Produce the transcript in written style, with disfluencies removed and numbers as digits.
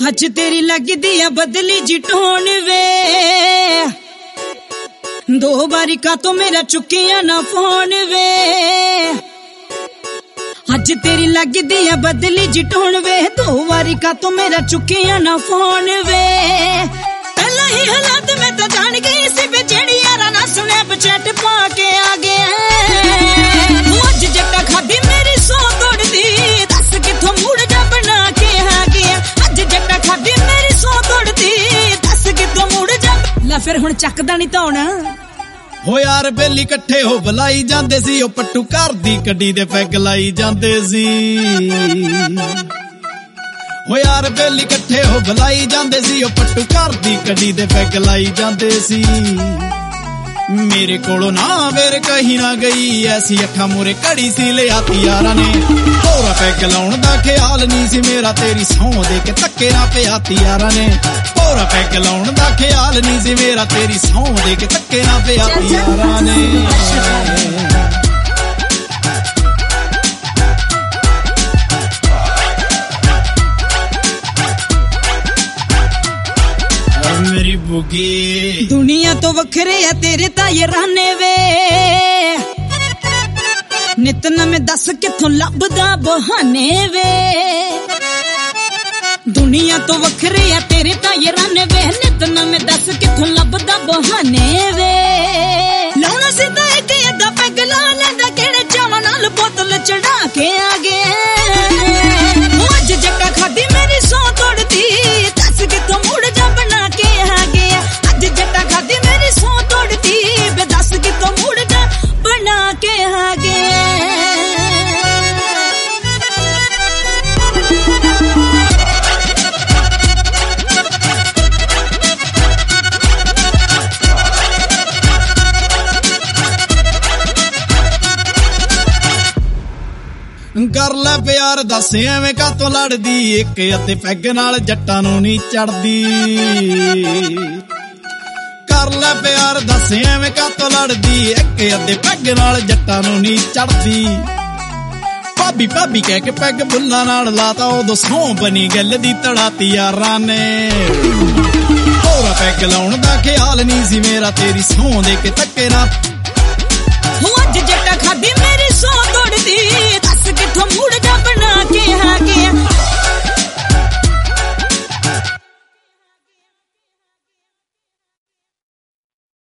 ਅੱਜ ਤੇਰੀ ਲੱਗਦੀ ਆ ਬਦਲੀ ਜੀ ਟੋਨ ਵੇ, ਦੋ ਵਾਰੀ ਕਾ ਤੋ ਮੇਰਾ ਚੁੱਕਿਆ ਨਾ ਫੋਨ ਵੇ। ਅੱਜ ਤੇਰੀ ਲੱਗਦੀ ਆ ਬਦਲੀ ਜੀ ਟੋਨ ਵੇ, ਦੋ ਵਾਰੀ ਕਾ ਤੋ ਮੇਰਾ ਚੁੱਕਿਆ ਨਾ ਫੋਨ ਵੇ। ਪਹਿਲਾਂ ਹੀ ਹਾਲਾਤ ਮੈਂ ਤਾਂ ਜਾਣ ਗਈ ਸੀ ਵੇ, ਜਿਹੜੀ ਯਾਰਾਂ ਨਾ ਸੁਣਿਆ ਬਚੈਟ ਪਾ ਕੇ ਆ ਗਿਆ। ਅੱਜ ਜੱਟਾ ਖਾਦੀ ਮੇਰੀ ਸੌ ਤੋੜਦੀ, ਦੱਸ ਕਿੱਥੋਂ ਮੂੜ ਜਾ ਬਣਾ ਕੇ ਆ ਗਿਆ। ਅੱਜ ਜੱਟਾ ਖਾਦੀ ਮੇਰੀ ਸੌ ਤੋੜਦੀ, ਦੱਸ ਕਿੱਥੋਂ ਮੂੜ ਜਾ। ਲੈ ਫਿਰ ਹੁਣ ਚੱਕਦਾ ਨਹੀਂ ਧੌਣਾ। ਹੋ ਯਾਰ ਬੇਲੀ ਇਕੱਠੇ ਹੋ ਬੁਲਾਈ ਜਾਂਦੇ ਸੀ, ਉਹ ਪੱਟੂ ਘਰ ਦੀ ਗੱਡੀ ਦੇ ਪੈਗ ਲਾਈ ਜਾਂਦੇ ਸੀ। ਹੋ ਯਾਰ ਬੇਲੀ ਇਕੱਠੇ ਹੋ ਬੁਲਾਈ ਜਾਂਦੇ ਸੀ, ਉਹ ਪੱਟੂ ਘਰ ਦੀ ਗੱਡੀ ਦੇ ਪੈਗ ਲਾਈ ਜਾਂਦੇ ਸੀ। ਮੇਰੇ ਕੋਲੋਂ ਨਾ ਵੇਰ ਕਹੀ ਨਾ ਗਈ, ਐਸੀ ਅੱਖਾਂ ਮੂਰੇ ਘੜੀ ਸੀ ਲਿਆਤੀ ਯਾਰਾਂ ਨੇ। ਹੋਰਾ ਪੈਗ ਲਾਉਣ ਦਾ ਖਿਆਲ ਨਹੀਂ ਸੀ ਮੇਰਾ, ਤੇਰੀ ਸਹੁੰ ਦੇ ਕੇ ਧੱਕੇ ਨਾ ਪਿਆਤੀ ਯਾਰਾਂ ਨੇ। ਹੋਰਾ ਪੈਗ ਲਾਉਣ ਦਾ ਖਿਆਲ ਨਹੀਂ ਸੀ ਮੇਰਾ, ਤੇਰੀ ਸਹੁੰ ਦੇ ਕੇ ਧੱਕੇ ਨਾ ਪਿਆਤੀ ਯਾਰਾਂ ਨੇ। ਮੇਰੀ ਬੁਗੀ ਦੁਨੀਆ ਤੋਂ ਵੱਖਰੇ ਆ ਤੇਰੇ ਤਾਂ ਯਾਰਾਨੇ ਵੇ, ਨਿਤ ਨਵੇਂ ਦੱਸ ਕਿੱਥੋਂ ਲੱਭਦਾ ਬਹਾਨੇ ਵੇ। ਦੁਨੀਆ ਤੋਂ ਵੱਖਰੇ ਆ ਤੇਰੇ ਤਾਂ ਯਾਰਾਨੇ ਵੇ, ਨਿਤ ਨਵੇਂ ਦੱਸ ਕਿੱਥੋਂ ਲੱਭਦਾ ਬਹਾਨੇ ਵੇ। ਲਾਉਣਾ ਸੀ ਤਾਂ ਇੱਕ ਅੱਧਾ ਪੈਗ ਲਾ ਲੈਂਦਾ, ਕਿਹੜੇ ਚਾਵਾਂ ਨਾਲ ਬੋਤਲ ਚੜਾ ਕੇ ਆ ਗਿਆ। ਅੱਜ ਜੱਟਾ ਖਾਦੀ ਮੇਰੀ ਸੌ ਤੋੜਦੀ, ਦੱਸ ਕਿੱਥੋਂ ਮੁੜ ਜਾ ਬਣਾ ਕੇ ਆ ਗਿਆ। ਅੱਜ ਜੱਟਾ ਖਾਦੀ ਮੇਰੀ ਸੌ ਤੋੜਦੀ, ਵੇ ਦੱਸ ਕਿੱਥੋਂ ਮੁੜ ਜਾ ਬਣਾ ਕੇ ਆ ਗਿਆ। ਕਰ ਲੈ ਪਿਆਰ ਦੱਸ ਐਵੇਂ ਕਾਤੋਂ ਲੜਦੀ, ਇੱਕ ਅਤੇ ਪੈਗ ਨਾਲ ਜੱਟਾਂ ਨੂੰ ਨਹੀਂ ਚੜਦੀ। ਕਰ ਲੈ ਪਿਆਰ ਦੱਸ ਐਵੇਂ ਕਾਤੋਂ ਲੜਦੀ, ਇੱਕ ਅਤੇ ਪੈਗ ਨਾਲ ਜੱਟਾਂ ਨੂੰ ਨਹੀਂ ਚੜਦੀ। ਭਾਬੀ ਭਾਬੀ ਕਹਿ ਕੇ ਪੈਗ ਬੁੱਲਾਂ ਨਾਲ ਲਾਤਾ, ਉਦੋਂ ਸਹੁੰ ਬਣੀ ਗੱਲ ਦੀ ਤੜਾਤੀ ਯਾਰਾਂ ਨੇ। ਹੋਰਾ ਪੈਗ ਲਾਉਣ ਦਾ ਖਿਆਲ ਨਹੀਂ ਸੀ ਮੇਰਾ, ਤੇਰੀ ਸਹੁੰ ਦੇ ਕੇ ਧੱਕੇ ਨਾ